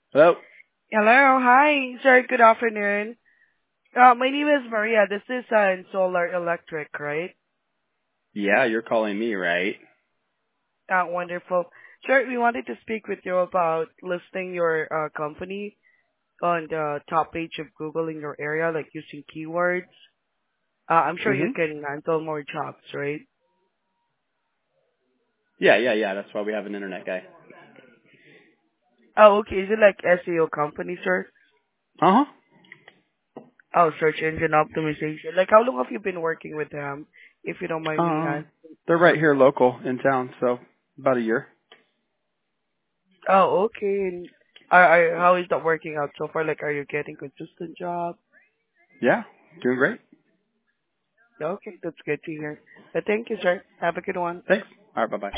Hello? Hello. Hi, sir. Good afternoon. My name is Maria. This is in Solar Electric, right? Yeah, you're calling me, right? Wonderful. Sir, we wanted to speak with you about listing your company on the top page of Google in your area, like using keywords. I'm sure you Mm-hmm. can handle more jobs, right? Yeah. That's why we have an internet guy. Oh, okay. Is it like SEO company, sir? Uh-huh. Oh, search engine optimization. Like, how long have you been working with them, if you don't mind me asking? They're right here local in town, so about a year. Oh, okay. And how is that working out so far? Like, are you getting consistent job? Yeah, doing great. Okay, that's good to hear. But thank you, sir. Have a good one. Thanks. All right, bye-bye.